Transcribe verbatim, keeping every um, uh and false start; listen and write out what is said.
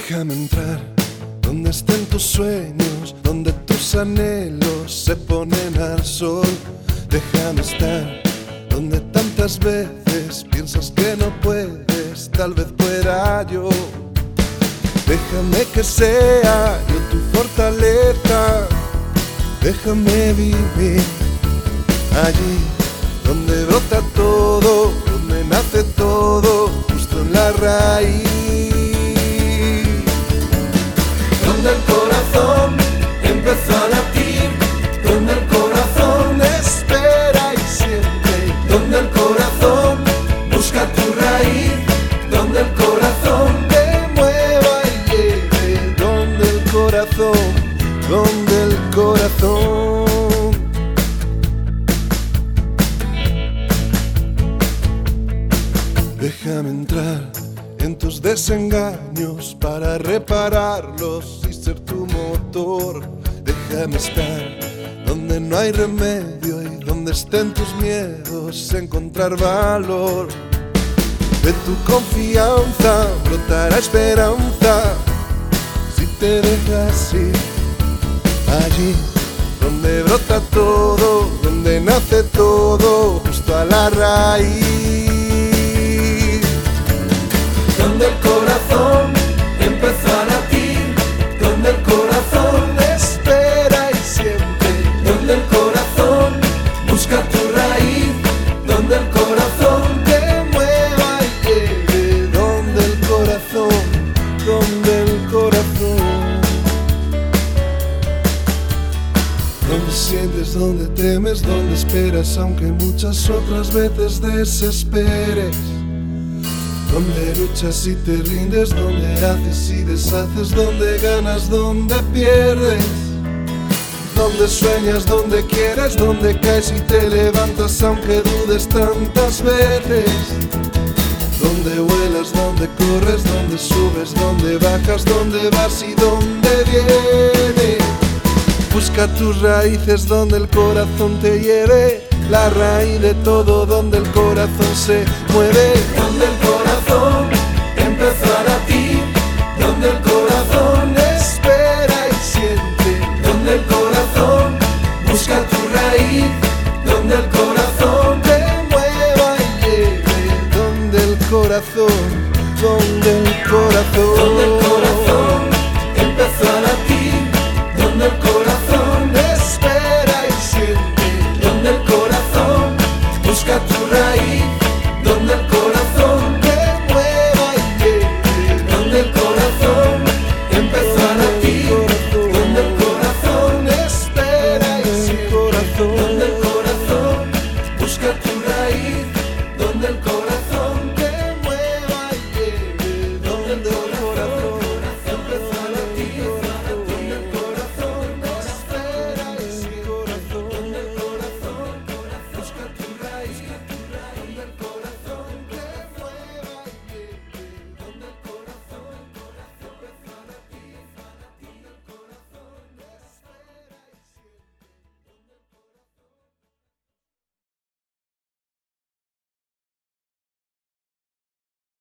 Déjame entrar donde estén tus sueños, donde tus anhelos se ponen al sol. Déjame estar donde tantas veces piensas que no puedes, tal vez pueda yo. Déjame que sea yo tu fortaleza, déjame vivir allí donde brota todo, donde nace todo, justo en la raíz. Donde el corazón empezó a latir, donde el corazón espera y siente, donde el corazón busca tu raíz, donde el corazón te mueva y lleve, donde el corazón, donde el corazón. Déjame entrar en tus desengaños para repararlos y ser tu motor. Déjame estar donde no hay remedio y donde estén tus miedos, encontrar valor. De tu confianza brotará esperanza si te dejas ir allí donde brota todo, donde nace todo, justo a la raíz. Donde el corazón empezó a latir, donde el corazón espera y siente, donde el corazón busca tu raíz, donde el corazón te mueva y lleve, donde el corazón, donde el corazón. Donde sientes, donde temes, donde esperas, aunque muchas otras veces desesperes. Donde luchas y te rindes, donde haces y deshaces, donde ganas, donde pierdes, donde sueñas, donde quieres, donde caes y te levantas aunque dudes tantas veces, donde vuelas, donde corres, donde subes, donde bajas, donde vas y donde vienes. Busca tus raíces donde el corazón te lleve, la raíz de todo donde el corazón se mueve. Donde el corazón empezó a latir, donde el corazón espera y siente, donde el corazón busca tu raíz, donde el corazón te mueva y lleve, donde el corazón, donde el corazón, donde el corazón.